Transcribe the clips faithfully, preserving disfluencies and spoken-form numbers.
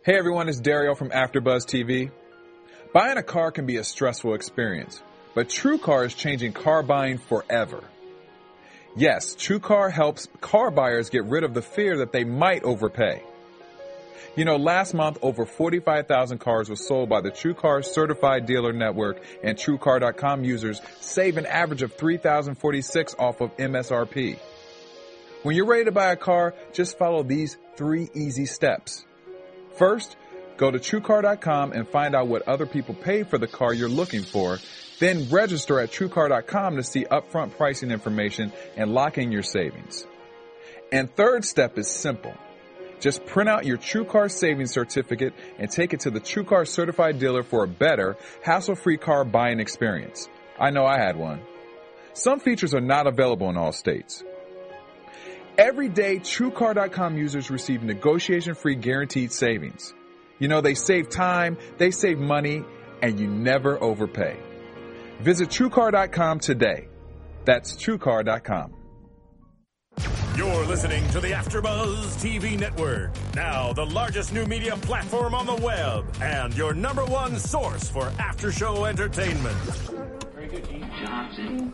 Hey everyone, it's Dario from AfterBuzz T V. Buying a car can be a stressful experience, but TrueCar is changing car buying forever. Yes, TrueCar helps car buyers get rid of the fear that they might overpay. You know, last month, over forty-five thousand cars were sold by the TrueCar Certified Dealer Network, and TrueCar dot com users save an average of three thousand forty-six dollars off of M S R P. When you're ready to buy a car, just follow these three easy steps. First, go to TrueCar dot com and find out what other people paid for the car you're looking for. Then register at TrueCar dot com to see upfront pricing information and lock in your savings. And third step is simple. Just print out your TrueCar savings certificate and take it to the TrueCar certified dealer for a better, hassle-free car buying experience. I know I had one. Some features are not available in all states. Every day, TrueCar dot com users receive negotiation-free guaranteed savings. You know, they save time, they save money, and you never overpay. Visit TrueCar dot com today. That's TrueCar dot com. You're listening to the AfterBuzz T V Network, now the largest new media platform on the web, and your number one source for after-show entertainment. Very good, Gene Johnson.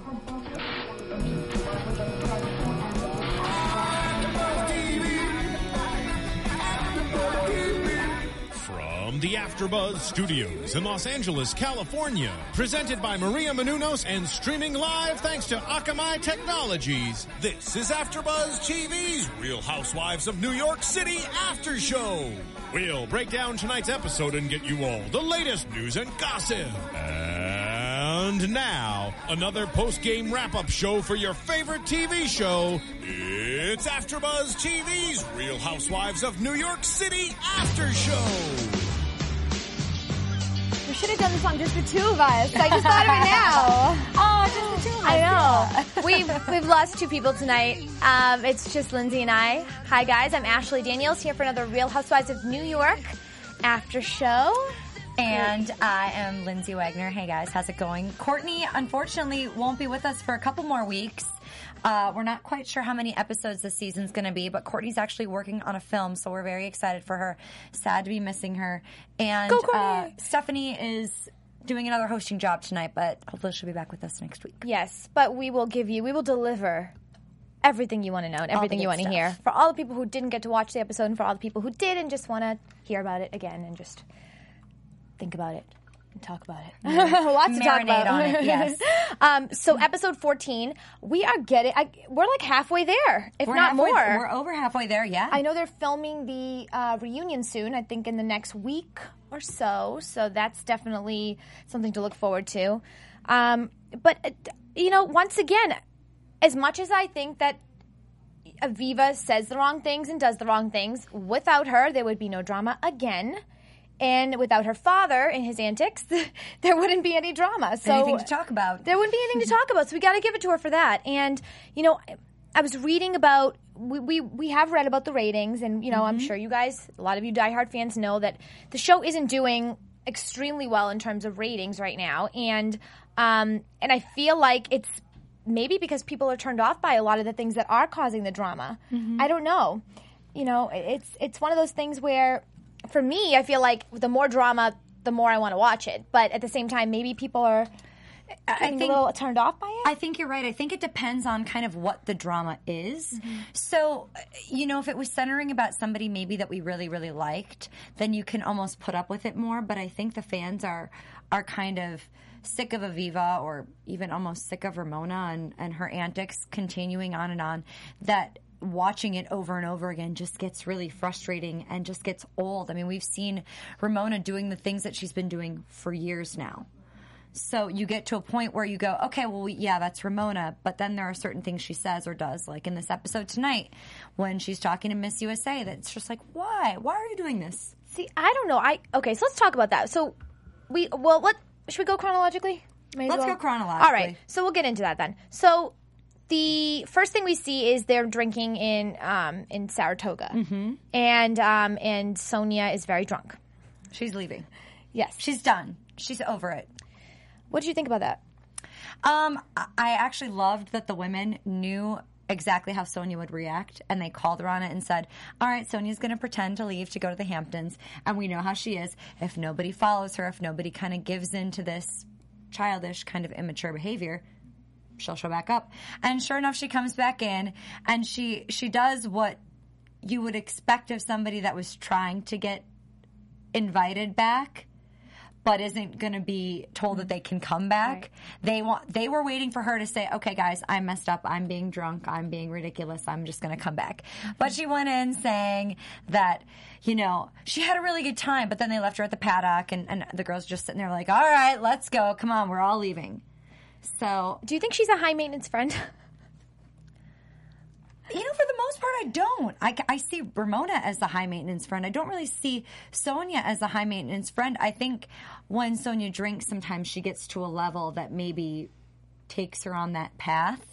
From the AfterBuzz Studios in Los Angeles, California, presented by Maria Menounos and streaming live thanks to Akamai Technologies, this is AfterBuzz T V's Real Housewives of New York City After Show. We'll break down tonight's episode and get you all the latest news and gossip. And now, another post-game wrap-up show for your favorite T V show. It's AfterBuzz T V's Real Housewives of New York City After Show. We should have done the song just the two of us. I just thought of it now. Oh, just the two of us. I know. we've we've lost two people tonight. Um, it's just Lindsay and I. Hi guys, I'm Ashley Daniels here for another Real Housewives of New York After Show. And I am Lindsay Wagner. Hey guys, how's it going? Courtney, unfortunately, won't be with us for a couple more weeks. Uh, we're not quite sure how many episodes this season's going to be, but Courtney's actually working on a film, so we're very excited for her. Sad to be missing her. And Go, uh, Stephanie is doing another hosting job tonight, but hopefully she'll be back with us next week. Yes, but we will give you, we will deliver everything you want to know and everything you want to hear. For all the people who didn't get to watch the episode and for all the people who did and just want to hear about it again and just think about it. And talk about it. Lots to talk about. On it, yes. um, so episode fourteen, we are getting, I, we're like halfway there, if we're not halfway, more. We're over halfway there, yeah. I know they're filming the uh, reunion soon, I think in the next week or so, so that's definitely something to look forward to. Um, but, uh, you know, once again, as much as I think that Aviva says the wrong things and does the wrong things, without her, there would be no drama again. And without her father and his antics, there wouldn't be any drama. So anything to talk about. There wouldn't be anything to talk about. So we got to give it to her for that. And, you know, I was reading about, we we, we have read about the ratings. And, you know, mm-hmm. I'm sure you guys, a lot of you diehard fans know that the show isn't doing extremely well in terms of ratings right now. And, um, and I feel like it's maybe because people are turned off by a lot of the things that are causing the drama. Mm-hmm. I don't know. You know, it's it's one of those things where, for me, I feel like the more drama, the more I want to watch it. But at the same time, maybe people are I think, a little turned off by it. I think you're right. I think it depends on kind of what the drama is. Mm-hmm. So, you know, if it was centering about somebody maybe that we really, really liked, then you can almost put up with it more. But I think the fans are are kind of sick of Aviva or even almost sick of Ramona and, and her antics continuing on and on, that watching it over and over again just gets really frustrating and just gets old. I mean, we've seen Ramona doing the things that she's been doing for years now. So you get to a point where you go, okay, well, yeah, that's Ramona. But then there are certain things she says or does, like in this episode tonight when she's talking to Miss U S A, that's just like, why? Why are you doing this? See, I don't know. I Okay, so let's talk about that. So we, well, what, should we go chronologically? May let's well? go chronologically. All right, so we'll get into that then. So the first thing we see is they're drinking in um, in Saratoga, mm-hmm. and um, and Sonia is very drunk. She's leaving. Yes, she's done. She's over it. What did you think about that? Um, I actually loved that the women knew exactly how Sonia would react, and they called her on it and said, all right, Sonia's going to pretend to leave to go to the Hamptons, and we know how she is. If nobody follows her, if nobody kind of gives in to this childish kind of immature behavior, she'll show back up. And sure enough, she comes back in, and she she does what you would expect of somebody that was trying to get invited back, but isn't going to be told that they can come back. Right. They want. They were waiting for her to say, okay, guys, I messed up. I'm being drunk. I'm being ridiculous. I'm just going to come back. But she went in saying that, you know, she had a really good time, but then they left her at the paddock, and, and the girls just sitting there like, all right, let's go. Come on, we're all leaving. So, do you think she's a high-maintenance friend? You know, for the most part, I don't. I, I see Ramona as the high-maintenance friend. I don't really see Sonia as the high-maintenance friend. I think when Sonia drinks, sometimes she gets to a level that maybe takes her on that path.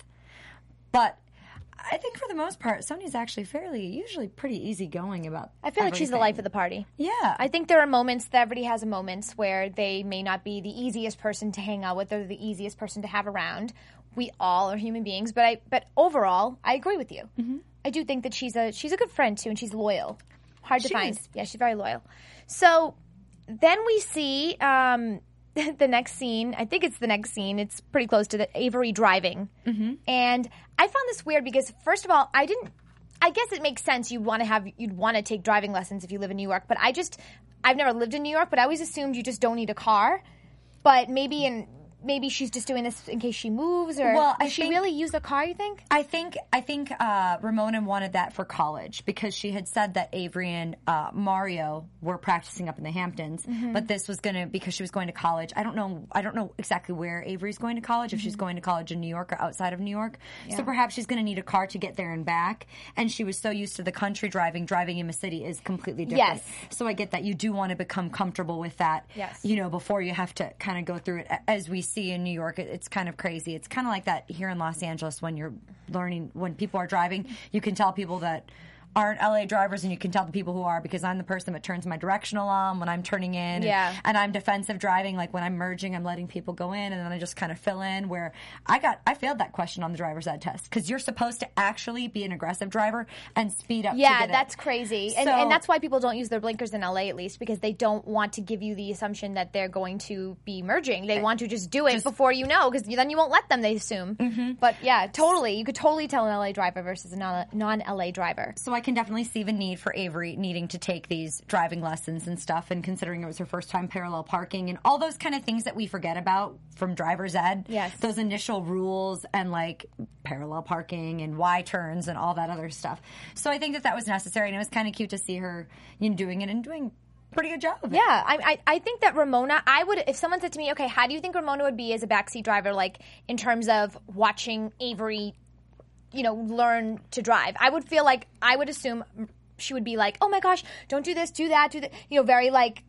But I think for the most part, Sonia's actually fairly, usually pretty easygoing about I feel like everything. she's the life of the party. Yeah. I think there are moments, that everybody has moments where they may not be the easiest person to hang out with or the easiest person to have around. We all are human beings, but I but overall, I agree with you. Mm-hmm. I do think that she's a she's a good friend too, and she's loyal. Hard to she find. is. Yeah, she's very loyal. So then we see um, the next scene. I think it's the next scene. It's pretty close to the Avery driving, mm-hmm. and I found this weird because first of all, I didn't. I guess it makes sense. You want to have you'd want to take driving lessons if you live in New York, but I just I've never lived in New York, but I always assumed you just don't need a car. But maybe in Maybe she's just doing this in case she moves, or well, does I she think, really use a car, you think? I think I think uh, Ramona wanted that for college because she had said that Avery and uh, Mario were practicing up in the Hamptons, mm-hmm. but this was going to, because she was going to college. I don't know I don't know exactly where Avery's going to college, if mm-hmm. she's going to college in New York or outside of New York. Yeah. So perhaps she's going to need a car to get there and back, and she was so used to the country driving, driving in the city is completely different. Yes. So I get that. You do want to become comfortable with that, yes. you know, before you have to kind of go through it. As we see in New York, it's kind of crazy. It's kind of like that here in Los Angeles when you're learning, when people are driving, you can tell people that aren't L A drivers, and you can tell the people who are, because I'm the person that turns my directional on when I'm turning in, yeah. and, and I'm defensive driving. Like when I'm merging, I'm letting people go in, and then I just kind of fill in. Where I got, I failed that question on the driver's ed test because you're supposed to actually be an aggressive driver and speed up. Yeah, to get that's it. crazy, So, and, and that's why people don't use their blinkers in L A, at least, because they don't want to give you the assumption that they're going to be merging. They want to just do it just, before you know, because then you won't let them. They assume, mm-hmm. but yeah, totally, you could totally tell an L A driver versus a non-L A driver. So I can definitely see the need for Avery needing to take these driving lessons and stuff, and considering it was her first time parallel parking and all those kind of things that we forget about from driver's ed. Yes. Those initial rules and like parallel parking and Y turns and all that other stuff. So I think that that was necessary, and it was kind of cute to see her, you know, doing it and doing pretty good job of it. Yeah, I, I I think that Ramona, I would, if someone said to me, okay, how do you think Ramona would be as a backseat driver, like in terms of watching Avery, you know, learn to drive? I would feel like, I would assume she would be like, oh my gosh, don't do this, do that, do that, you know, very like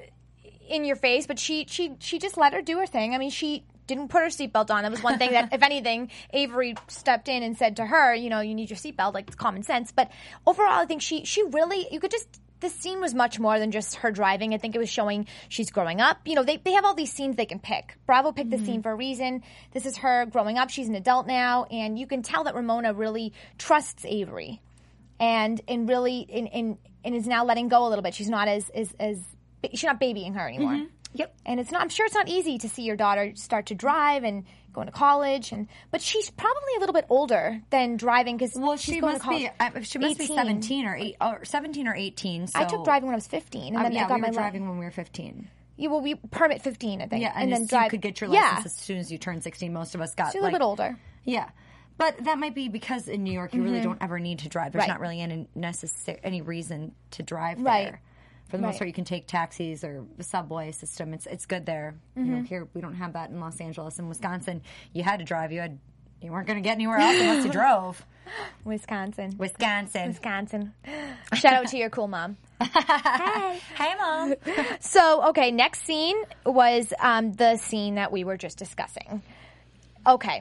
in your face. But she she she just let her do her thing. I mean, she didn't put her seatbelt on. That was one thing that, if anything, Avery stepped in and said to her, you know, you need your seatbelt, like it's common sense. But overall, I think she she really, you could just, this scene was much more than just her driving. I think it was showing she's growing up. You know, they, they have all these scenes they can pick. Bravo picked mm-hmm. the scene for a reason. This is her growing up. She's an adult now. And you can tell that Ramona really trusts Avery. And and really and, and and is now letting go a little bit. She's not as as, as she's not babying her anymore. Mm-hmm. Yep. And it's not. I'm sure it's not easy to see your daughter start to drive and going to college. And but she's probably a little bit older than driving because well, she's she going must to college. be. Uh, she must eighteen. be seventeen or eight or seventeen or eighteen. So. I took driving when I was fifteen, and then uh, yeah, I got we my were li- driving when we were fifteen. Yeah, well, we permit fifteen, I think. Yeah, and, and then you drive. could get your yeah. license as soon as you turn sixteen. Most of us got she's like, a little bit older. Yeah. But that might be because in New York you mm-hmm. really don't ever need to drive. There's right. not really any necessary any reason to drive right. there. For the right. most part, you can take taxis or the subway system. It's it's good there. Mm-hmm. You know, here we don't have that in Los Angeles. In Wisconsin, you had to drive. You had you weren't going to get anywhere else unless you drove. Wisconsin, Wisconsin, Wisconsin. Shout out to your cool mom. Hey, hey, mom. So okay, next scene was um, the scene that we were just discussing. Okay.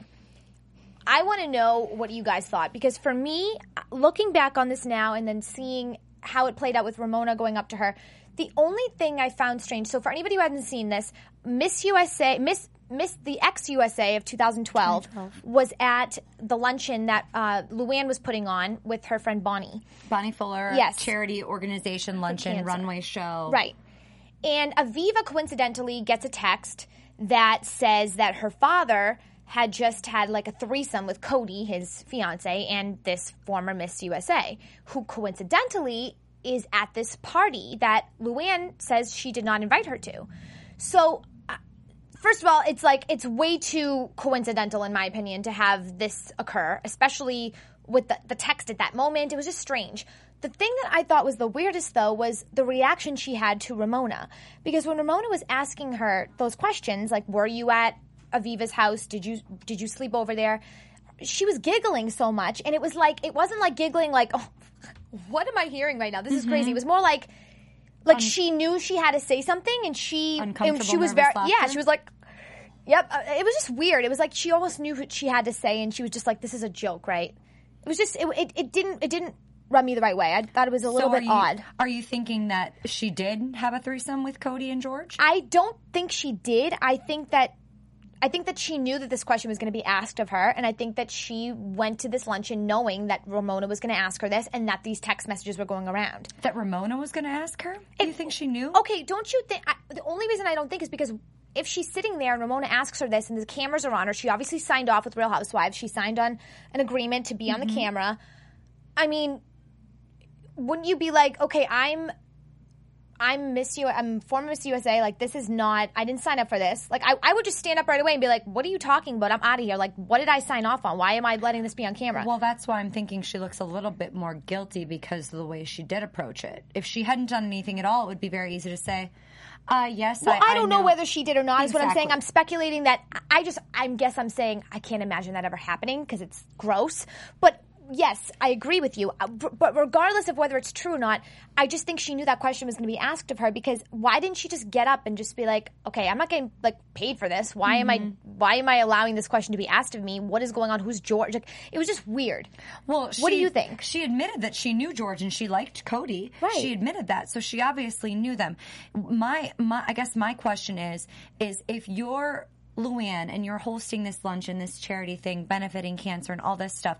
I want to know what you guys thought, because for me, looking back on this now and then seeing how it played out with Ramona going up to her, the only thing I found strange, so for anybody who hasn't seen this, Miss U S A, Miss Miss the ex-U S A of two thousand twelve was at the luncheon that uh, Luann was putting on with her friend Bonnie. Bonnie Fuller, Yes. charity organization, luncheon, cancer. runway show. Right. And Aviva coincidentally gets a text that says that her father had just had like a threesome with Cody, his fiance, and this former Miss U S A, who coincidentally is at this party that Luann says she did not invite her to. So, uh, first of all, it's like, it's way too coincidental, in my opinion, to have this occur, especially with the, the text at that moment. It was just strange. The thing that I thought was the weirdest, though, was the reaction she had to Ramona. Because when Ramona was asking her those questions, like, were you at Aviva's house? Did you did you sleep over there? She was giggling so much, and it was like, it wasn't like giggling like, oh, what am I hearing right now? This is Mm-hmm. crazy. It was more like, like she knew she had to say something, and she, and she was very, nervous yeah, laughter? she was like, yep. Uh, it was just weird. It was like she almost knew what she had to say, and she was just like, this is a joke, right? It was just, it, it, it didn't, it didn't rub me the right way. I thought it was a little So are bit you, odd. Are you thinking that she did have a threesome with Cody and George? I don't think she did. I think that I think that she knew that this question was going to be asked of her, and I think that she went to this luncheon knowing that Ramona was going to ask her this, and that these text messages were going around. That Ramona was going to ask her? Do you think she knew? Okay, don't you think? I, the only reason I don't think is because if she's sitting there and Ramona asks her this, and the cameras are on her, she obviously signed off with Real Housewives. She signed on an agreement to be on the camera. I mean, wouldn't you be like, okay, I'm. I'm Miss U. I'm former Miss U S A. Like, this is not. I didn't sign up for this. Like, I, I would just stand up right away and be like, "What are you talking about? I'm out of here. Like, what did I sign off on? Why am I letting this be on camera?" Well, that's why I'm thinking she looks a little bit more guilty because of the way she did approach it. If she hadn't done anything at all, it would be very easy to say, uh, yes, well, I, I don't know know whether she did or not. Is what I'm saying. Exactly. I'm speculating that. I just. I guess I'm saying I can't imagine that ever happening because it's gross. But yes, I agree with you. Uh, b- But regardless of whether it's true or not, I just think she knew that question was going to be asked of her, because why didn't she just get up and just be like, okay, I'm not getting like paid for this. Why am I why am I allowing this question to be asked of me? What is going on? Who's George? Like, it was just weird. Well, what do she- you think? She admitted that she knew George and she liked Cody. Right. She admitted that, so she obviously knew them. My, my, I guess my question is, is if you're Luann and you're hosting this luncheon, this charity thing, benefiting cancer and all this stuff,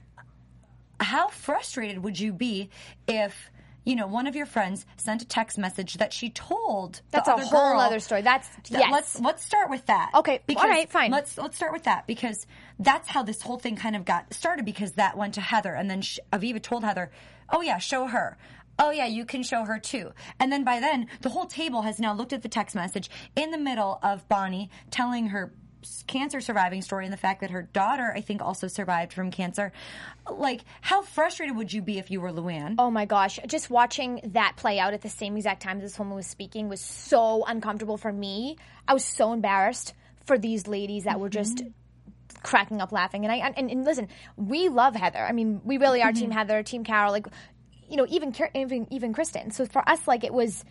how frustrated would you be if, you know, one of your friends sent a text message that she told That's the a other whole girl? other story. That's Th- yes. Let's let's start with that. Okay, Because all right, fine. Let's let's start with that, because that's how this whole thing kind of got started, because that went to Heather, and then sh- Aviva told Heather, "Oh yeah, show her." Oh yeah, you can show her too. And then by then, the whole table has now looked at the text message in the middle of Bonnie telling her cancer surviving story and the fact that her daughter, I think, also survived from cancer. Like, how frustrated would you be if you were Luann? Oh my gosh, just watching that play out at the same exact time this woman was speaking was so uncomfortable for me. I was so embarrassed for these ladies that were just cracking up laughing. And I and, and listen, we love Heather. I mean, we really are Team Heather, Team Carol. Like, you know, even even even Kristen. So for us, like, it was,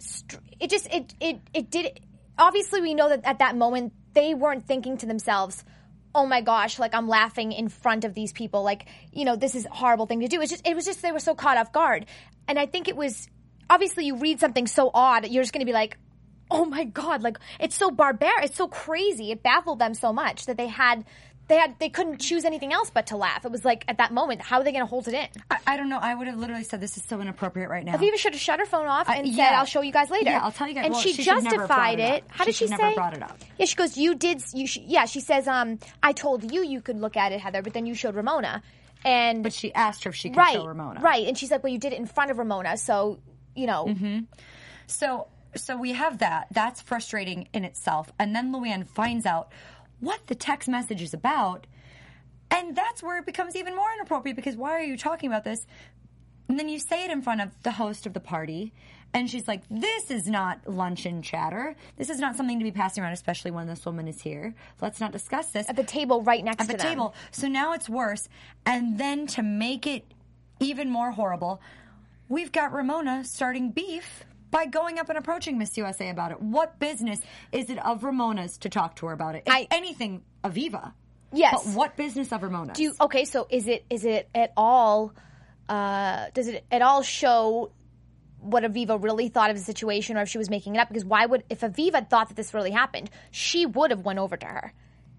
it just it it it did. Obviously, we know that at that moment they weren't thinking to themselves, oh my gosh, like, I'm laughing in front of these people. Like, you know, this is a horrible thing to do. It's just, it was just, they were so caught off guard. And I think it was, obviously you read something so odd, you're just going to be like, oh my God, like, it's so barbaric. It's so crazy. It baffled them so much that they had, they had, they couldn't choose anything else but to laugh. It was like, at that moment, how are they going to hold it in? I, I don't know. I would have literally said, this is so inappropriate right now. Aviva should have shut her phone off and Uh, said, yeah. "I'll show you guys later." Yeah, I'll tell you guys. And Well, she, she should never have brought justified it up. it. How She did she should say? never brought it up. Yeah, she goes, "You did." You sh- yeah, she says, "Um, I told you you could look at it, Heather, but then you showed Ramona." And But she asked her if she could right, show Ramona. right, and she's like, "Well, you did it in front of Ramona, so you know." Mm-hmm. So, so we have that. That's frustrating in itself. And then Luann finds out what the text message is about. And that's where it becomes even more inappropriate, because why are you talking about this? And then you say it in front of the host of the party, and she's like, this is not luncheon chatter. This is not something to be passing around, especially when this woman is here. Let's not discuss this. At the table right next At to the them. table. So now it's worse. And then to make it even more horrible, we've got Ramona starting beef by going up and approaching Miss U S A about it. What business is it of Ramona's to talk to her about it? If I- anything, Aviva. Yes. But what business of Ramona's? Do you, okay, so is it is it at all? Uh, does it at all show what Aviva really thought of the situation or if she was making it up. Because why would, if Aviva thought that this really happened, she would have went over to her.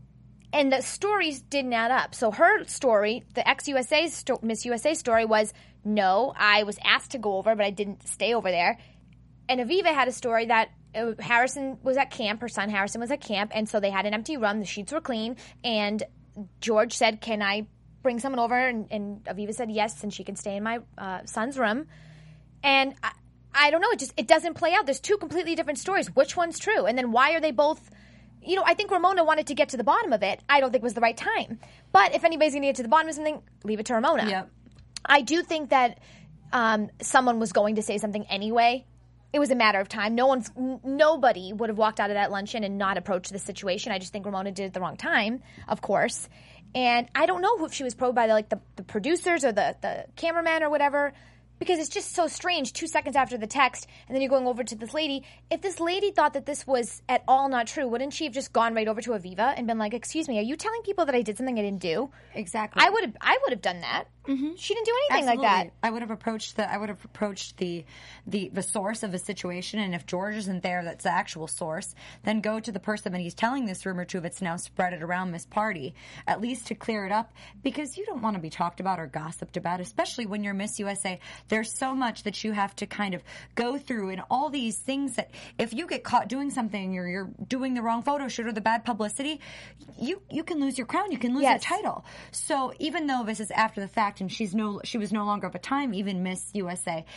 And the stories didn't add up. So her story, the ex-U S A sto- Miss U S A story was, no, I was asked to go over, but I didn't stay over there. And Aviva had a story that uh, Harrison was at camp, her son Harrison was at camp, and so they had an empty room, the sheets were clean, and George said, can I bring someone over? And, and Aviva said yes, and she can stay in my uh, son's room. And I, I don't know, it just it doesn't play out. There's two completely different stories. Which one's true? And then why are they both... You know, I think Ramona wanted to get to the bottom of it. I don't think it was the right time. But if anybody's going to get to the bottom of something, leave it to Ramona. Yep. I do think that um, someone was going to say something anyway. It was a matter of time. No one's, n- nobody would have walked out of that luncheon and not approached the situation. I just think Ramona did it at the wrong time, of course. And I don't know if she was probed by the, like the, the producers or the, the cameraman or whatever. Because it's just so strange, two seconds after the text, and then you're going over to this lady. If this lady thought that this was at all not true, wouldn't she have just gone right over to Aviva and been like, excuse me, are you telling people that I did something I didn't do? Exactly. I would have I would have done that. Mm-hmm. She didn't do anything Absolutely. like that. I would have approached the I would have approached the, the the source of a situation, and if George isn't there, that's the actual source, then go to the person that he's telling this rumor to if it's now spread it around this party, at least to clear it up, because you don't want to be talked about or gossiped about, especially when you're Miss U S A. There's so much that you have to kind of go through, and all these things that if you get caught doing something or you're doing the wrong photo shoot or the bad publicity, you you can lose your crown, you can lose Yes. your title. So even though this is after the fact and she's no she was no longer of a time even Miss U S A,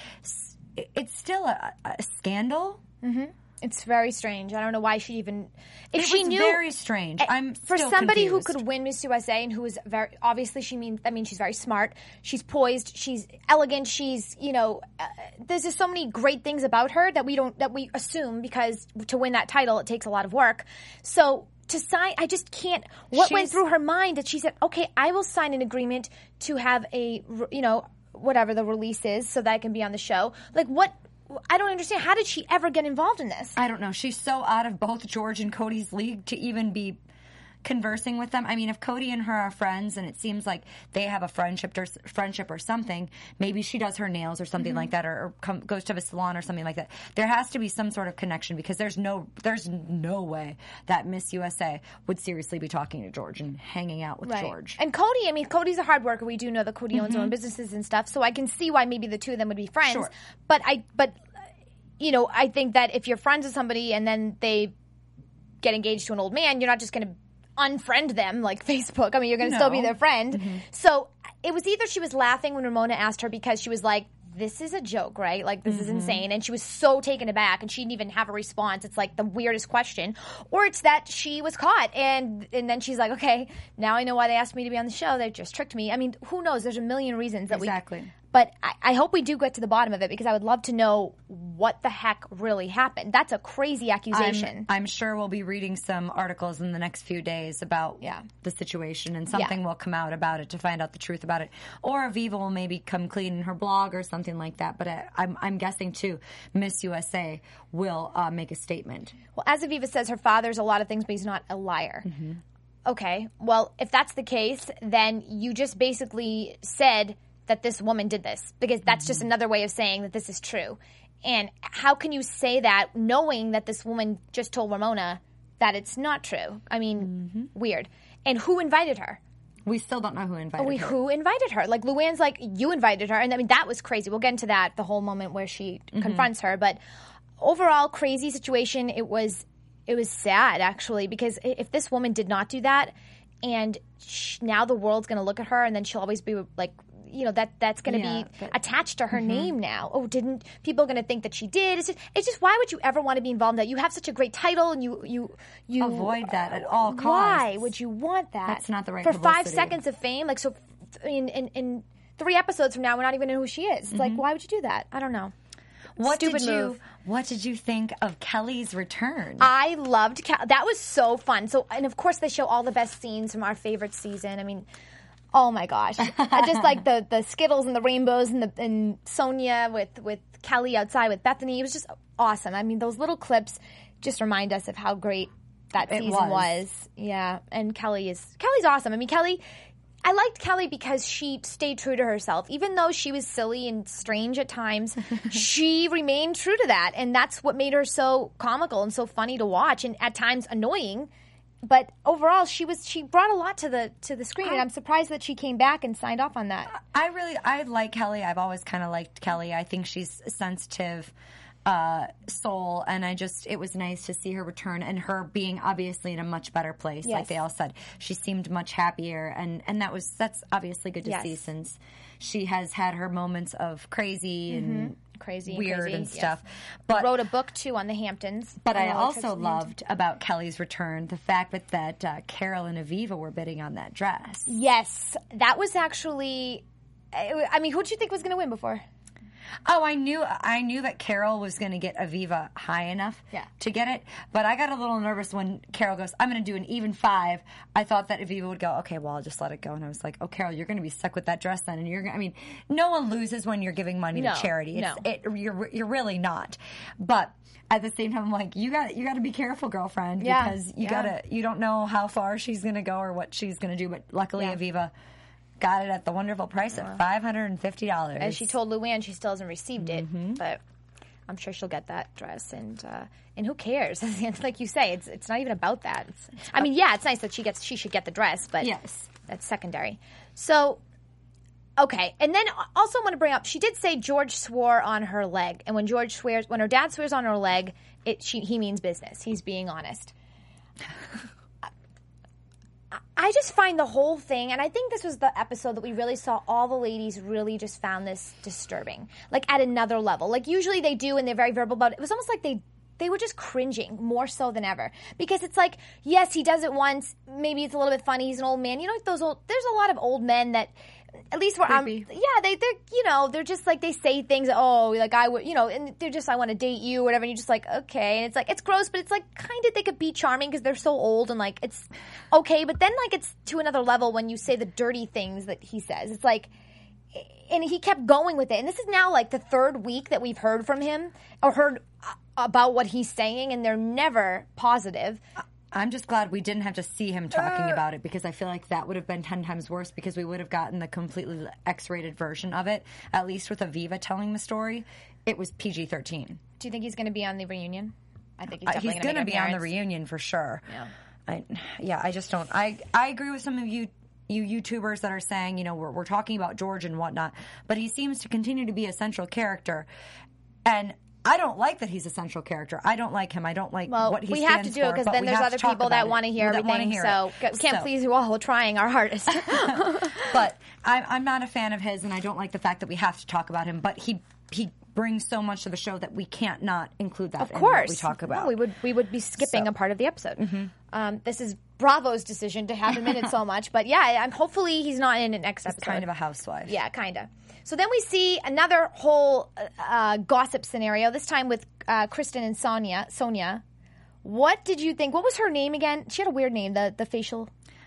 it's still a, a scandal. Mm-hmm. It's very strange. I don't know why she even... If it she was knew, very strange. I'm for still somebody confused. who could win Miss U S A and who is very obviously she means I mean she's very smart, she's poised, she's elegant, she's you know uh, there's just so many great things about her that we don't that we assume because to win that title it takes a lot of work. So to sign, I just can't. What She's, went through her mind that she said, okay, I will sign an agreement to have a you know whatever the release is so that I can be on the show. Like what? I don't understand. How did she ever get involved in this? I don't know. She's so out of both George and Cody's league to even be conversing with them. I mean, if Cody and her are friends and it seems like they have a friendship or friendship or something, maybe she does her nails or something mm-hmm. like that, or, or come, goes to a salon or something like that. There has to be some sort of connection because there's no there's no way that Miss U S A would seriously be talking to George and hanging out with right. George. And Cody, I mean, Cody's a hard worker. We do know that Cody owns mm-hmm. his own businesses and stuff, so I can see why maybe the two of them would be friends. Sure. But I, but you know, I think that if you're friends with somebody and then they get engaged to an old man, you're not just going to unfriend them like Facebook. I mean, you're going to no. still be their friend. Mm-hmm. So it was either she was laughing when Ramona asked her because she was like, this is a joke, right? Like, this mm-hmm. is insane. And she was so taken aback and she didn't even have a response. It's like the weirdest question. Or it's that she was caught and and then she's like, okay, now I know why they asked me to be on the show. They just tricked me. I mean, who knows? There's a million reasons that exactly. we... But I, I hope we do get to the bottom of it because I would love to know what the heck really happened. That's a crazy accusation. I'm, I'm sure we'll be reading some articles in the next few days about yeah. the situation, and something yeah. will come out about it to find out the truth about it. Or Aviva will maybe come clean in her blog or something like that. But I, I'm, I'm guessing, too, Miss U S A will uh, make a statement. Well, as Aviva says, her father's a lot of things, but he's not a liar. Mm-hmm. Okay, well, if that's the case, then you just basically said that this woman did this, because that's mm-hmm. just another way of saying that this is true. And how can you say that knowing that this woman just told Ramona that it's not true? I mean, mm-hmm. weird. And who invited her? We still don't know who invited we, her. Who invited her? Like, Luann's like, you invited her. And I mean, that was crazy. We'll get into that, the whole moment where she mm-hmm. confronts her. But overall, crazy situation. It was, it was sad, actually, because if this woman did not do that, and she, now the world's going to look at her, and then she'll always be like, you know, that that's going to yeah, be but, attached to her mm-hmm. name now. Oh, didn't people are going to think that she did? It's just, it's just, why would you ever want to be involved in that? You have such a great title, and you you you avoid that at all costs. Why would you want that? That's not the right for publicity. five seconds of fame. Like, so in in, in three episodes from now, we're not even know who she is. It's mm-hmm. like, why would you do that? I don't know. What Stupid did you move. What did you think of Kelly's return? I loved Kelly. That was so fun. So, and of course, they show all the best scenes from our favorite season. I mean, oh my gosh, I just like the the Skittles and the rainbows and the and Sonia with with Kelly outside with Bethany. It was just awesome. I mean, those little clips just remind us of how great that it season was. was. Yeah, and Kelly is Kelly's awesome. I mean, Kelly. I liked Kelly because she stayed true to herself. Even though she was silly and strange at times, she remained true to that. And that's what made her so comical and so funny to watch and at times annoying. But overall, she was she brought a lot to the to the screen, and I'm surprised that she came back and signed off on that. I really I like Kelly. I've always kind of liked Kelly. I think she's a sensitive uh, soul, and I just it was nice to see her return and her being obviously in a much better place. Yes. Like they all said, she seemed much happier, and and that was that's obviously good to Yes. see since she has had her moments of crazy and. Crazy and weird crazy, and yes. stuff. But Wrote a book, too, on the Hamptons. But I On all the trips also to the Hamptons. loved about Kelly's return the fact that, that uh, Carol and Aviva were bidding on that dress. Yes, that was actually... I mean, who did you think was going to win before? Oh, I knew I knew that Carol was going to get Aviva high enough Yeah. to get it, but I got a little nervous when Carol goes, I'm going to do an even five. I thought that Aviva would go, okay, well, I'll just let it go. And I was like, oh, Carol, you're going to be stuck with that dress then. And you're, I mean, no one loses when you're giving money No, to charity. It's, no. it, you're, you're really not. But at the same time, I'm like, you got you got to be careful, girlfriend, Yeah, because you yeah. gotta you don't know how far she's going to go or what she's going to do. But luckily, Yeah. Aviva got it at the wonderful price of five hundred fifty dollars. As she told Luann, she still hasn't received it, Mm-hmm. but I'm sure she'll get that dress. And uh, and who cares? Like you say, it's it's not even about that. It's, I mean, yeah, it's nice that she gets she should get the dress, but Yes. that's secondary. So, okay, and then also I want to bring up, she did say George swore on her leg, and when George swears, when her dad swears on her leg, it she he means business. He's being honest. I just find the whole thing, and I think this was the episode that we really saw all the ladies really just found this disturbing, like at another level. Like usually they do, and they're very verbal about it. It was almost like they they were just cringing more so than ever, because it's like, yes, he does it once, maybe it's a little bit funny. He's an old man, you know. Those old, there's a lot of old men that, at least where I'm, Creepy. yeah, they they're you know they're just like they say things. Oh, like I would, you know, and they're just I want to date you, or whatever. And you're just like, okay, and it's like it's gross, but it's like kind of they could be charming because they're so old and like it's okay. But then like it's to another level when you say the dirty things that he says. It's like, and he kept going with it. And this is now like the third week that we've heard from him or heard about what he's saying, and they're never positive. I'm just glad we didn't have to see him talking about it, because I feel like that would have been ten times worse, because we would have gotten the completely X-rated version of it. At least with Aviva telling the story, it was P G thirteen. Do you think he's going to be on the reunion? I think he's Uh, definitely he's going to be on the reunion for sure. Yeah. I, yeah, I just don't. I I agree with some of you you YouTubers that are saying, you know, we're we're talking about George and whatnot, but he seems to continue to be a central character, and I don't like that he's a central character. I don't like him. I don't like Well, what he we have stands to do it for, because but then we there's have other to talk people about that it. want to hear That wanna everything. hear So it. we can't So- please you all. We're trying our hardest. But I'm, I'm not a fan of his, and I don't like the fact that we have to talk about him. But he he brings so much to the show that we can't not include that Of in course, what we talk about. No, we would we would be skipping So- a part of the episode. Um, this is Bravo's decision to have him in it so much, but yeah, I'm hopefully he's not in it next He's episode. kind of a housewife. Yeah, kind of. So then we see another whole uh, gossip scenario. This time with uh, Kristen and Sonia. Sonia, what did you think? What was her name again? She had a weird name. The the facial.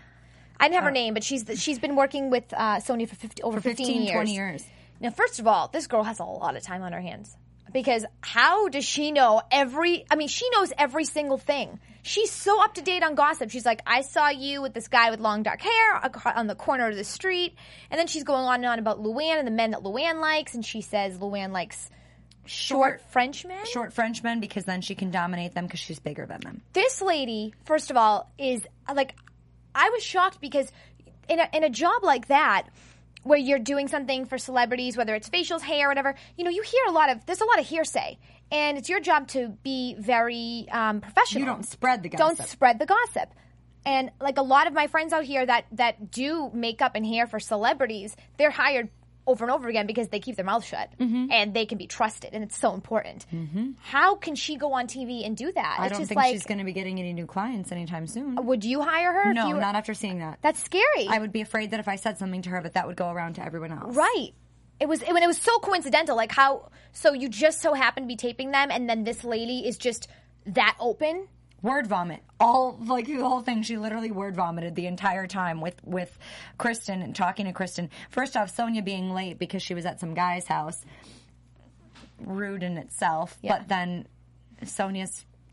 I didn't have her name, but she's she's been working with uh, Sonia for fifty, over For fifteen, fifteen, years. twenty years. Now, first of all, this girl has a lot of time on her hands. Because how does she know every, I mean, she knows every single thing. She's so up to date on gossip. She's like, I saw you with this guy with long dark hair ac- on the corner of the street. And then she's going on and on about Luann and the men that Luann likes. And she says Luann likes short, Frenchmen. Short Frenchmen, because then she can dominate them because she's bigger than them. This lady, first of all, is like, I was shocked because in a, in a job like that, where you're doing something for celebrities, whether it's facials, hair, whatever, you know, you hear a lot of, there's a lot of hearsay. And it's your job to be very um, professional. You don't spread the Don't gossip. spread the gossip. And like a lot of my friends out here that, that do makeup and hair for celebrities, they're hired over and over again because they keep their mouth shut. Mm-hmm. And they can be trusted. And it's so important. Mm-hmm. How can she go on T V and do that? I it's don't just think like, she's going to be getting any new clients anytime soon. would you hire her? if No, you were- not after seeing that. That's scary. I would be afraid that if I said something to her, that that would go around to everyone else. Right. It was when it was so coincidental. Like how? So you just so happen to be taping them, and then this lady is just that open. Word vomit. All, like, the whole thing, she literally word vomited the entire time with, with Kristen and talking to Kristen. First off, Sonia being late because she was at some guy's house. Rude in itself. Yeah. But then Sonia's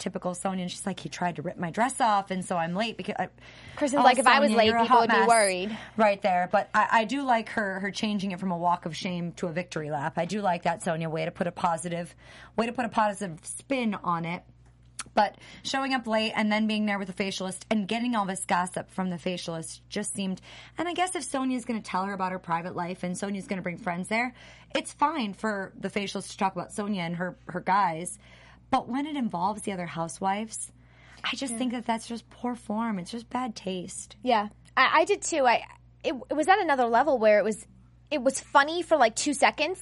typical Sonia, and she's like, he tried to rip my dress off, and so I'm late because. I, Kristen's oh, like, if I was Sonia, late, you're a people hot would be mess. worried. Right there, but I, I do like her her changing it from a walk of shame to a victory lap. I do like that, Sonia. Way to put a positive, way to put a positive spin on it. But showing up late and then being there with the facialist and getting all this gossip from the facialist just seemed... And I guess if Sonia's going to tell her about her private life and Sonia's going to bring friends there, it's fine for the facialist to talk about Sonia and her, her guys. But when it involves the other housewives, I just yeah. think that that's just poor form. It's just bad taste. Yeah, I, I did too. I it, it was at another level where it was it was funny for like two seconds.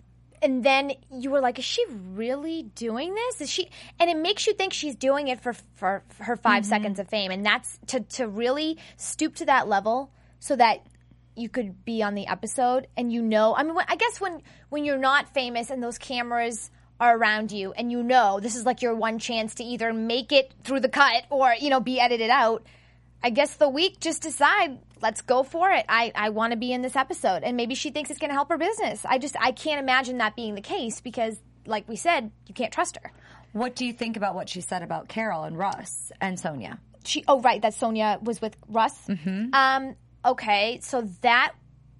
And then you were like, is she really doing this? Is she? And it makes you think she's doing it for, for, for her five mm-hmm. seconds of fame. And that's to, to really stoop to that level so that you could be on the episode and you know. I mean, I guess when, when you're not famous and those cameras are around you and you know this is like your one chance to either make it through the cut or, you know, be edited out. I guess the week just decide, let's go for it. I, I want to be in this episode. And maybe she thinks it's going to help her business. I just, I can't imagine that being the case because, like we said, you can't trust her. What do you think about what she said about Carol and Russ and Sonia? She, oh, right, that Sonia was with Russ? Mm-hmm. Um, okay, so that,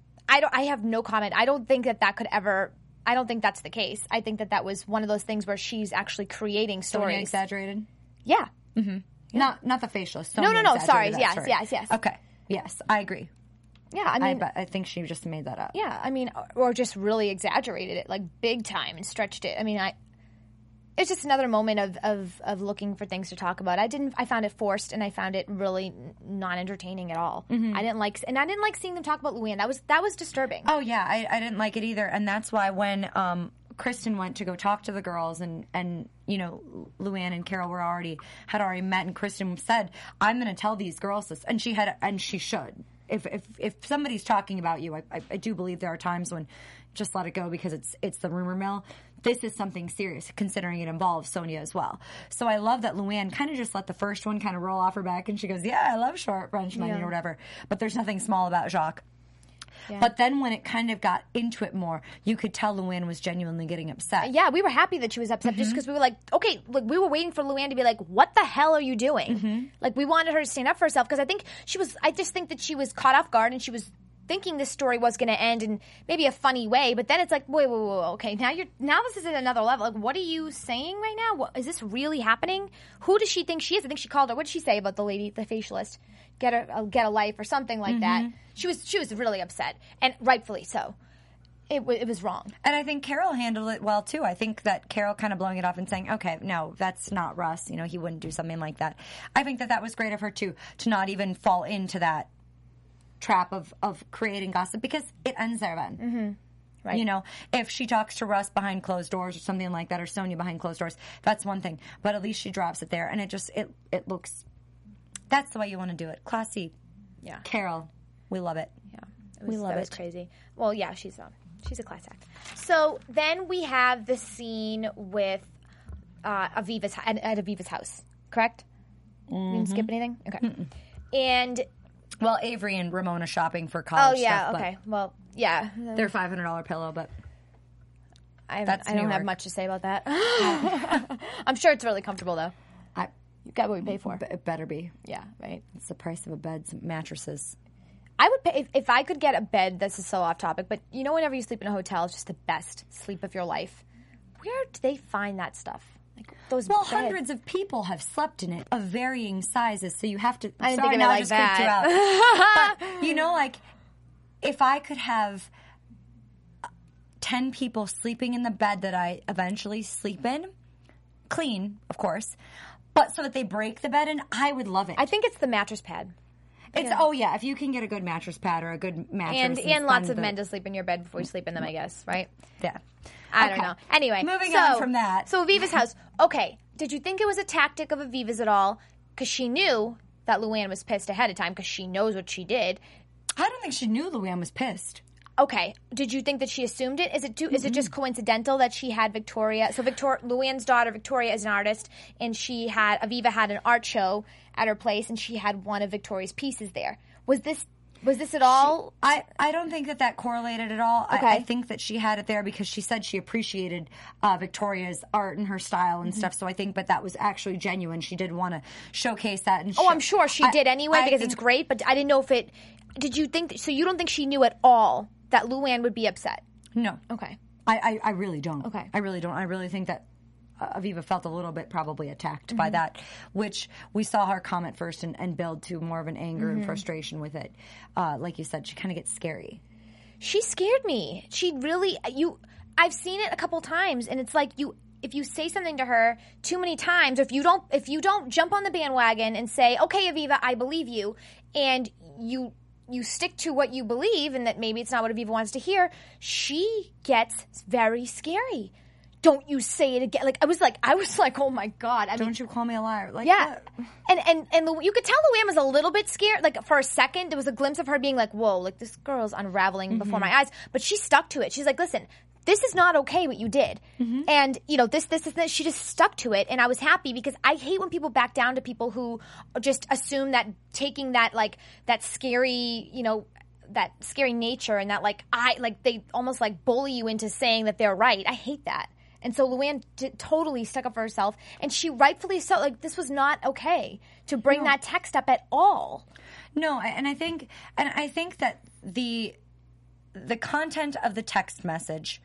I don't, I have no comment. I don't think that that could ever, I don't think that's the case. I think that that was one of those things where she's actually creating stories. Sonia exaggerated? Yeah. Mm-hmm. Yeah. Not not the facialist. No, no, no. Sorry. Yes, story. yes, yes. Okay. Yes, I agree. Yeah, I mean, I, I think she just made that up. Yeah, I mean, or just really exaggerated it, like big time, and stretched it. I mean, I. It's just another moment of, of, of looking for things to talk about. I didn't. I found it forced, and I found it really not entertaining at all. Mm-hmm. I didn't like, and I didn't like seeing them talk about Luann. That was that was disturbing. Oh yeah, I, I didn't like it either, and that's why when um, Kristen went to go talk to the girls, and, and you know, Luann and Carol were already had already met, and Kristen said, "I'm going to tell these girls this," and she had, and she should. If if if somebody's talking about you, I, I, I do believe there are times when just let it go because it's it's the rumor mill. This is something serious, considering it involves Sonia as well. So I love that Luann kind of just let the first one kind of roll off her back, and she goes, "Yeah, I love short French money yeah. or whatever." But there's nothing small about Jacques. Yeah. But then when it kind of got into it more, you could tell Luann was genuinely getting upset. Yeah, we were happy that she was upset mm-hmm. just because we were like, okay, like we were waiting for Luann to be like, what the hell are you doing? Mm-hmm. Like we wanted her to stand up for herself because I think she was, I just think that she was caught off guard and she was thinking this story was going to end in maybe a funny way, but then it's like, wait, wait, wait, okay, now you're now this is at another level. Like, what are you saying right now? What, is this really happening? Who does she think she is? I think she called her. What did she say about the lady, the facialist? Get a uh, get a life or something like mm-hmm. that. She was she was really upset, and rightfully so. It w- it was wrong. And I think Carol handled it well too. I think that Carol kind of blowing it off and saying, "Okay, no, that's not Russ. You know, he wouldn't do something like that." I think that that was great of her too, to not even fall into that trap of, of creating gossip because it ends there then. Mm-hmm. Right. You know, if she talks to Russ behind closed doors or something like that, or Sonia behind closed doors, that's one thing. But at least she drops it there, and it just it it looks. That's the way you want to do it. Classy. Yeah. Carol, we love it. Yeah, it was, we love that it. Was crazy. Well, yeah, she's um, she's a class act. So then we have the scene with uh, Aviva's at, at Aviva's house. Correct? Mm-hmm. We didn't skip anything. Okay. Mm-mm. And well, Avery and Ramona shopping for college. Oh yeah. stuff, Okay. Well, yeah. Their five hundred dollar pillow, but I that's I don't New have York. much to say about that. I'm sure it's really comfortable though. I. You got what we pay for. It better be. Yeah, right. It's the price of a bed, mattresses. I would pay if, if I could get a bed. This is so off topic, but you know, whenever you sleep in a hotel, it's just the best sleep of your life. Where do they find that stuff? Like those. Well, beds. hundreds of people have slept in it of varying sizes, so you have to. I didn't sorry, think of now it I like just that. creeped you out. But you know, like if I could have ten people sleeping in the bed that I eventually sleep in, clean, of course. But so that they break the bed in, I would love it. I think it's the mattress pad. It's yeah. oh yeah, if you can get a good mattress pad or a good mattress, and and, and lots fun, of but, men to sleep in your bed before you sleep in them, I guess, right? Yeah, I okay. don't know. Anyway, moving so, on from that. So Aviva's house. Okay, did you think it was a tactic of Aviva's at all? Because she knew that Luann was pissed ahead of time because she knows what she did. I don't think she knew Luann was pissed. Okay. Did you think that she assumed it? Is it too, mm-hmm. is it just coincidental that she had Victoria? So Victor, Luann's daughter Victoria is an artist, and she had Aviva had an art show at her place, and she had one of Victoria's pieces there. Was this Was this at all? I, I don't think that that correlated at all. Okay. I, I think that she had it there because she said she appreciated uh, Victoria's art and her style and mm-hmm. stuff. So I think, but that was actually genuine. She did want to showcase that. And oh, show, I'm sure she I, did anyway I because think, it's great. But I didn't know if it. Did you think? So you don't think she knew at all that Luann would be upset? No. Okay. I, I, I really don't. Okay. I really don't. I really think that uh, Aviva felt a little bit probably attacked mm-hmm. by that, which we saw her comment first and, and build to more of an anger mm-hmm. and frustration with it. Uh, like you said, she kind of gets scary. She scared me. She really you. I've seen it a couple times, and it's like you. If you say something to her too many times, or if you don't, if you don't jump on the bandwagon and say, "Okay, Aviva, I believe you," and you. you stick to what you believe and that maybe it's not what Aviva wants to hear, she gets very scary. Don't you say it again. Like, I was like, I was like, oh my God. I Don't mean, you call me a liar. Like, yeah. what? And, and, and Lu- you could tell Luann was a little bit scared. Like, for a second, there was a glimpse of her being like, whoa, like this girl's unraveling mm-hmm. before my eyes. But she stuck to it. She's like, listen, this is not okay what you did. Mm-hmm. And, you know, this, this, this, this, she just stuck to it. And I was happy because I hate when people back down to people who just assume that taking that, like, that scary, you know, that scary nature and that, like, I, like, they almost, like, bully you into saying that they're right. I hate that. And so Luann t- totally stuck up for herself. And she rightfully so, like, this was not okay to bring no. that text up at all. No, and I think, and I think that the, the content of the text message,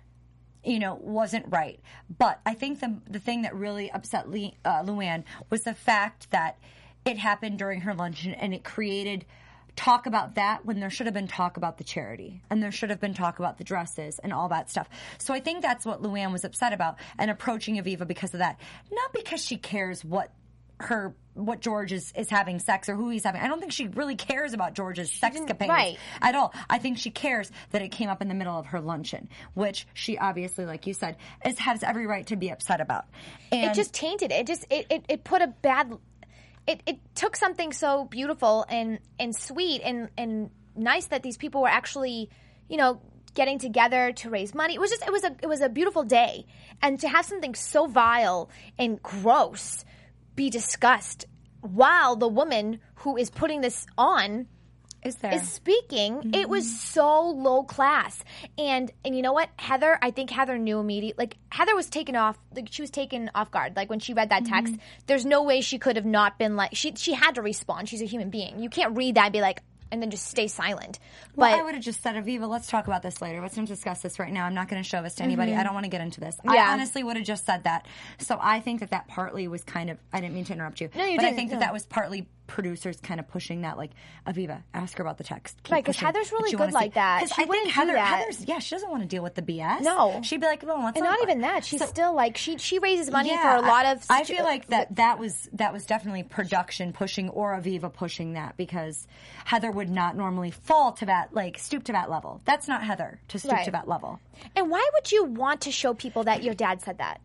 you know, wasn't right. But I think the the thing that really upset Lee, uh, Luann was the fact that it happened during her luncheon and it created talk about that when there should have been talk about the charity and there should have been talk about the dresses and all that stuff. So I think that's what Luann was upset about and approaching Aviva because of that. Not because she cares what her what George is, is having sex or who he's having. I don't think she really cares about George's sexcapades right. at all. I think she cares that it came up in the middle of her luncheon, which she obviously, like you said, is, has every right to be upset about. And it just tainted it. It just it, it, it put a bad it, it took something so beautiful and, and sweet and, and nice that these people were actually, you know, getting together to raise money. It was just it was a it was a beautiful day. And to have something so vile and gross be discussed while the woman who is putting this on is there is speaking, mm-hmm. it was so low class. And and you know what, Heather, I think Heather knew immediately. Like Heather was taken off, like she was taken off guard. Like when she read that text, mm-hmm. there's no way she could have not been like she she had to respond. She's a human being. You can't read that and be like, and then just stay silent. Well, but I would have just said, Aviva, let's talk about this later. Let's not discuss this right now. I'm not going to show this to anybody. Mm-hmm. I don't want to get into this. Yeah. I honestly would have just said that. So I think that that partly was kind of, I didn't mean to interrupt you. No, you but didn't. I think No. that that was partly producers kind of pushing that, like, Aviva, ask her about the text. Keep Right, 'cause pushing. Heather's really But you good wanna see- like that. 'cause She I wouldn't think do Heather, that. Heather's, yeah, she doesn't want to deal with the B S. No. She'd be like, well, let's and not even that. She's still like she she raises money Yeah, for a lot of. I, I feel like that that was that was definitely production pushing or Aviva pushing that because Heather would not normally fall to that, like stoop to that level. That's not Heather to stoop Right. to that level. And why would you want to show people that your dad said that?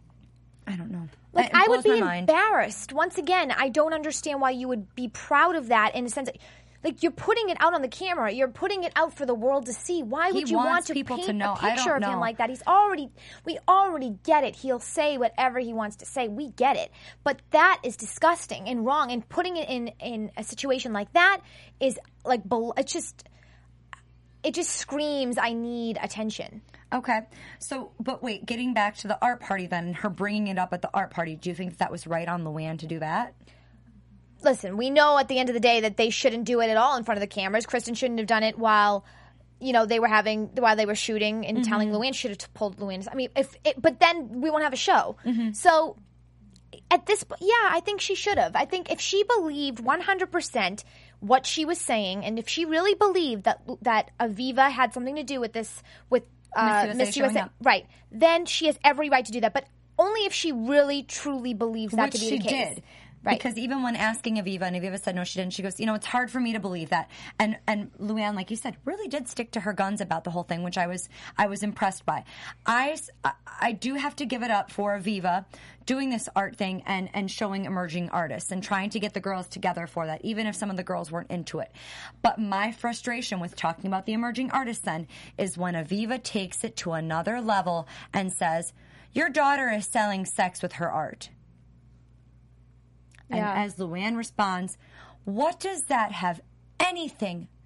I don't know. Like, It I blows would be my mind. embarrassed. Once again, I don't understand why you would be proud of that in the sense that, like, you're putting it out on the camera. You're putting it out for the world to see. Why would He you want wants to people paint to know. a I picture don't of him know. like that? He's already, we already get it. He'll say whatever he wants to say. We get it. But that is disgusting and wrong. And putting it in, in a situation like that is, like, bel- it's just, it just screams, I need attention. Okay. So, but wait, getting back to the art party then, her bringing it up at the art party, do you think that was right on Luann to do that? Listen, we know at the end of the day that they shouldn't do it at all in front of the cameras. Kristen shouldn't have done it while, you know, they were having, while they were shooting and Mm-hmm. telling Luann should have pulled Luann. I mean, if it, but then we won't have a show. Mm-hmm. So at this, yeah, I think she should have. I think if she believed one hundred percent what she was saying, and if she really believed that that Aviva had something to do with this, with uh, Miss U S A Miss U S showing A, up. right, then she has every right to do that. But only if she really, truly believes that Which to be she the case. did. Right. Because even when asking Aviva, and Aviva said no, she didn't, she goes, you know, it's hard for me to believe that. And and Luann, like you said, really did stick to her guns about the whole thing, which I was I was impressed by. I, I do have to give it up for Aviva doing this art thing and, and showing emerging artists and trying to get the girls together for that, even if some of the girls weren't into it. But my frustration with talking about the emerging artists then is when Aviva takes it to another level and says, your daughter is selling sex with her art. And Yeah. as Luann responds, what does that have anything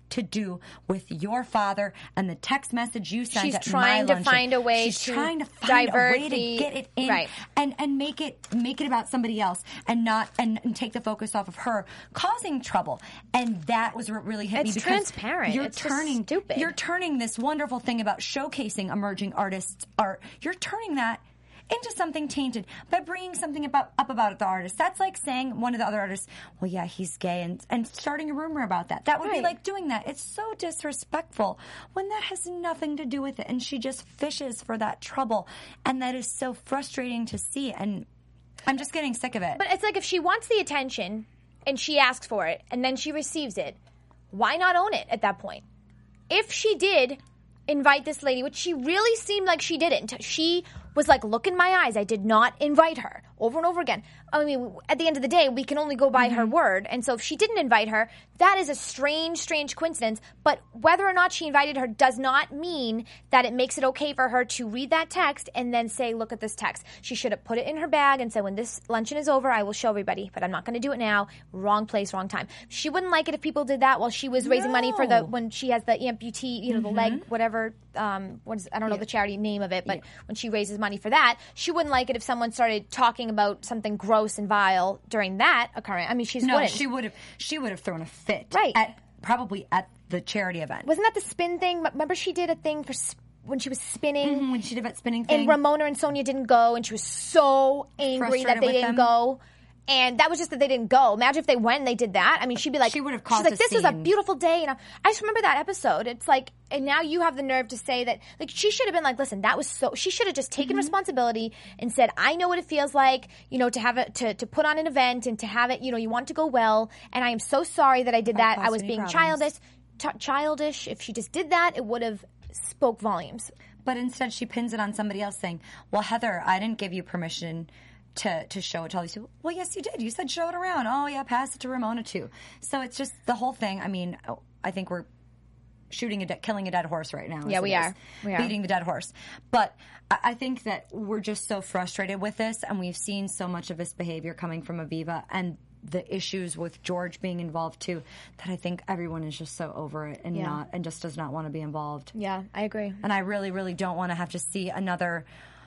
to do with your father and the text message you sent She's at trying my to luncheon. find a way She's to trying to find divert a way the- to get it in right. and and make it make it about somebody else and not and, and take the focus off of her causing trouble. And that was what really hit It's me because transparent. You're It's just turning stupid. You're turning this wonderful thing about showcasing emerging artists' art. You're turning that into something tainted by bringing something about, up about the artist. That's like saying one of the other artists, well, yeah, he's gay, and, and starting a rumor about that. That would be Right. like doing that. It's so disrespectful when that has nothing to do with it. And she just fishes for that trouble. And that is so frustrating to see. And I'm just getting sick of it. But it's like if she wants the attention and she asks for it and then she receives it, why not own it at that point? If she did invite this lady, which she really seemed like she didn't, she was like, look in my eyes, I did not invite her, over and over again. I mean, at the end of the day, we can only go by mm-hmm. her word. And so if she didn't invite her, that is a strange, strange coincidence. But whether or not she invited her does not mean that it makes it okay for her to read that text and then say, look at this text. She should have put it in her bag and said, when this luncheon is over, I will show everybody, but I'm not going to do it now. Wrong place, wrong time. She wouldn't like it if people did that while she was raising No. money for the, when she has the amputee, you know, Mm-hmm. the leg, whatever, um, what is, I don't know Yeah. the charity name of it, but Yeah. when she raises money for that, she wouldn't like it if someone started talking about something gross and vile during that occurrence. I mean, she's no, wouldn't. she would have she would have thrown a fit. Right. At, probably at the charity event. Wasn't that the spin thing? Remember she did a thing for sp- when she was spinning? Mhm, when she did that spinning thing. And Ramona and Sonia didn't go, and she was so angry that Frustrated they with didn't them. go. And that was just that they didn't go. Imagine if they went and they did that. I mean, she'd be like, She would have she's caused like, a this is a scene. beautiful day. And I, I just remember that episode. It's like, and now you have the nerve to say that, like, she should have been like, listen, that was so, she should have just taken Mm-hmm. responsibility and said, I know what it feels like, you know, to have it, to, to put on an event and to have it, you know, you want it to go well. And I am so sorry that I did If I that. I caused was any being problems. childish, ch- childish. If she just did that, it would have spoke volumes. But instead she pins it on somebody else saying, well, Heather, I didn't give you permission to, to show it to all these people. Well, yes, you did. You said show it around. Oh, yeah, pass it to Ramona, too. So it's just the whole thing. I mean, oh, I think we're shooting a de- killing a dead horse right now. Yeah, as we it are. is. We are. Beating the dead horse. But I, I think that we're just so frustrated with this, and we've seen so much of this behavior coming from Aviva and the issues with George being involved, too, that I think everyone is just so over it and Yeah. not and just does not want to be involved. Yeah, I agree. And I really, really don't want to have to see another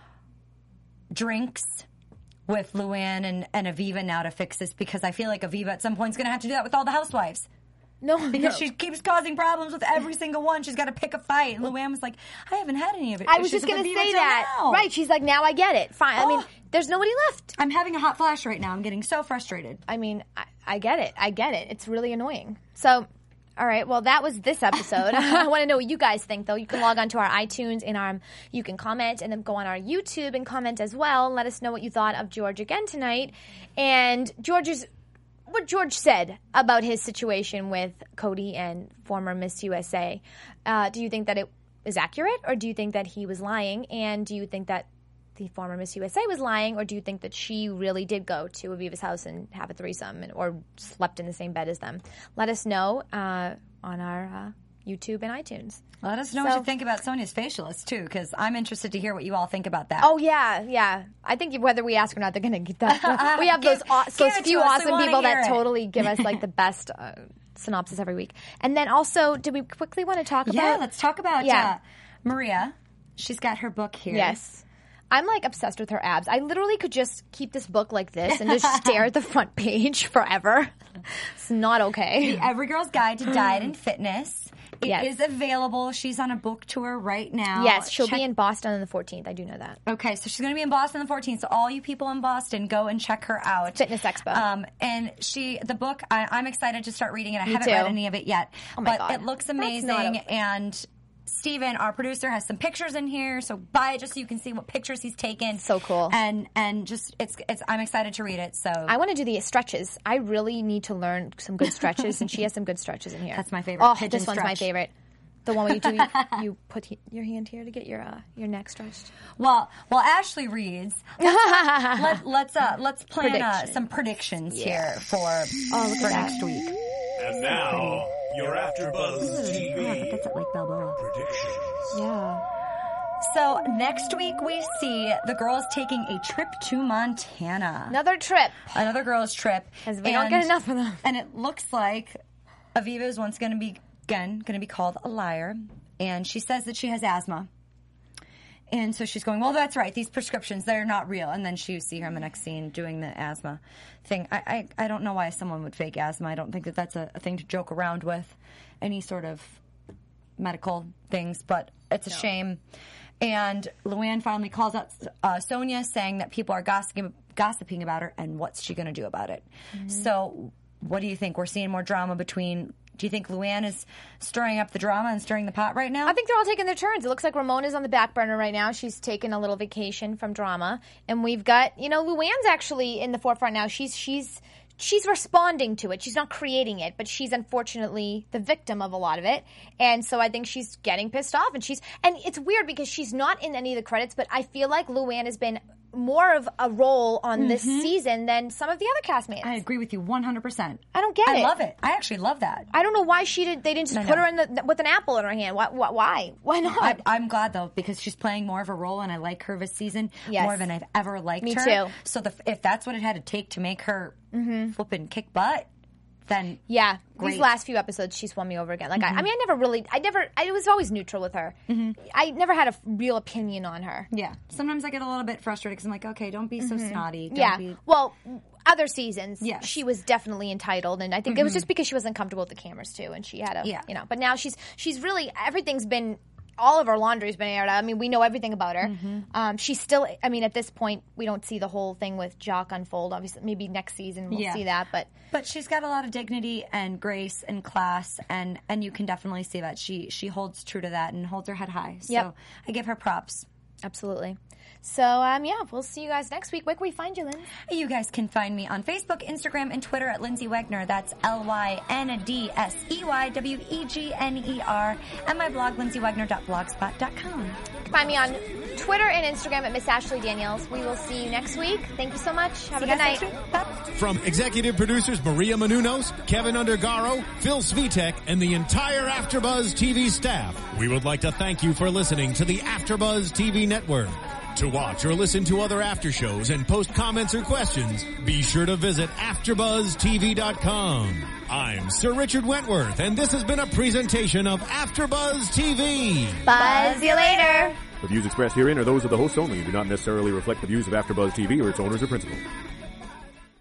drinks with Luann and, and Aviva now to fix this, because I feel like Aviva at some point is going to have to do that with all the housewives. No, Because no. she keeps causing problems with every single one. She's got to pick a fight. And Luann was like, I haven't had any of it. I was issues just going with to Aviva say till that. now. Right. She's like, now I get it. Fine. I mean, Oh. there's nobody left. I'm having a hot flash right now. I'm getting so frustrated. I mean, I, I get it. I get it. It's really annoying. So, all right. Well, that was this episode. I want to know what you guys think, though. You can log on to our iTunes and our, you can comment, and then go on our YouTube and comment as well. And let us know what you thought of George again tonight. And George's, what George said about his situation with Cody and former Miss U S A. Uh, do you think that it is accurate, or do you think that he was lying? And do you think that the former Miss U S A was lying, or do you think that she really did go to Aviva's house and have a threesome and, or slept in the same bed as them? Let us know uh, on our uh, YouTube and iTunes. Let us know So- what you think about Sonia's facialist, too, because I'm interested to hear what you all think about that. Oh yeah, yeah. I think whether we ask or not, they're going to get that. We have Give- those aw- give those it to few us. We awesome wanna people hear that it. totally give us like the best uh, synopsis every week. And then also, do we quickly want to talk about? Yeah, let's talk about Yeah. uh, Maria. She's got her book here. Yes. I'm like obsessed with her abs. I literally could just keep this book like this and just stare at the front page forever. It's not okay. The Every Girl's Guide to Diet and Fitness. It Yes. is available. She's on a book tour right now. Yes, she'll Check- be in Boston on the fourteenth. I do know that. Okay, so she's going to be in Boston on the fourteenth. So all you people in Boston, go and check her out. Fitness Expo. Um, and she, the book, I, I'm excited to start reading it. I Me haven't too. read any of it yet. Oh my but God. it looks That's amazing. not okay. And Steven, our producer, has some pictures in here. So buy it just so you can see what pictures he's taken. So cool. And and just, it's, it's I'm excited to read it. So I want to do the stretches. I really need to learn some good stretches, and she has some good stretches in here. That's my favorite. Oh, Pigeon this one's my stretch. favorite. The one where you do, you, you put he, your hand here to get your uh, your neck stretched. Well, while Ashley reads, let's let, let's uh, let's plan uh, Prediction. some predictions Yeah. here for Oh, look for at that. next week. And now, your AfterBuzz T Oh, I V think that's at Lake Balboa. predictions. Yeah. So next week we see the girls taking a trip to Montana. Another trip. Another girls' trip. 'Cause we don't get enough of them. And it looks like Aviva is once going to be again, going to be called a liar. And she says that she has asthma. And so she's going, well, that's right. These prescriptions, they're not real. And then she see her in the next scene doing the asthma thing. I, I, I don't know why someone would fake asthma. I don't think that that's a, a thing to joke around with, any sort of medical things. But it's a no. shame. And Luann finally calls out uh, Sonia, saying that people are gossiping, gossiping about her, and what's she going to do about it? Mm-hmm. So what do you think? We're seeing more drama between... Do you think Luann is stirring up the drama and stirring the pot right now? I think they're all taking their turns. It looks like Ramona's on the back burner right now. She's taking a little vacation from drama. And we've got, you know, Luann's actually in the forefront now. She's she's she's responding to it. She's not creating it, but she's unfortunately the victim of a lot of it. And so I think she's getting pissed off. And she's and it's weird because she's not in any of the credits, but I feel like Luann has been more of a role on mm-hmm. this season than some of the other castmates. I agree with you one hundred percent. I don't get I it. I love it. I actually love that. I don't know why she did. They didn't just no, put no. her in the with an apple in her hand. Why? Why? Why not? I, I'm glad though because she's playing more of a role, and I like her this season yes. more than I've ever liked Me her. Me too. So the, if that's what it had to take to make her mm-hmm. flippin' kick butt, then yeah, great. These last few episodes, she's won me over again. Like mm-hmm. I, I mean, I never really, I never, I was always neutral with her. Mm-hmm. I never had a real opinion on her. Yeah, sometimes I get a little bit frustrated because I'm like, okay, don't be so mm-hmm. snotty. Don't yeah, be... well, other seasons, yes. she was definitely entitled, and I think mm-hmm. it was just because she wasn't comfortable with the cameras too, and she had a, yeah. you know. But now she's she's really everything's been. All of her laundry's been aired out. I mean, we know everything about her. Mm-hmm. Um, she's still, I mean, at this point, we don't see the whole thing with Jock unfold. Obviously, maybe next season we'll yeah. see that. But but she's got a lot of dignity and grace and class, and, and you can definitely see that. She she holds true to that and holds her head high. So yep. I give her props. Absolutely. So, um, yeah, we'll see you guys next week. Where can we find you, Lynn? You guys can find me on Facebook, Instagram, and Twitter at Lindsay Wegner. That's L Y N D S E Y W E G N E R. And my blog, lindsay wegner dot blogspot dot com. You can find me on Twitter and Instagram at Miss Ashley Daniels. We will see you next week. Thank you so much. Have see a good night. From executive producers Maria Menounos, Kevin Undergaro, Phil Svitek, and the entire AfterBuzz T V staff, we would like to thank you for listening to the AfterBuzz T V network. To watch or listen to other after shows and post comments or questions, be sure to visit after buzz T V dot com. I'm Sir Richard Wentworth, and this has been a presentation of AfterBuzz T V. Buzz you later. The views expressed herein are those of the hosts only and do not necessarily reflect the views of AfterBuzz T V or its owners or principals.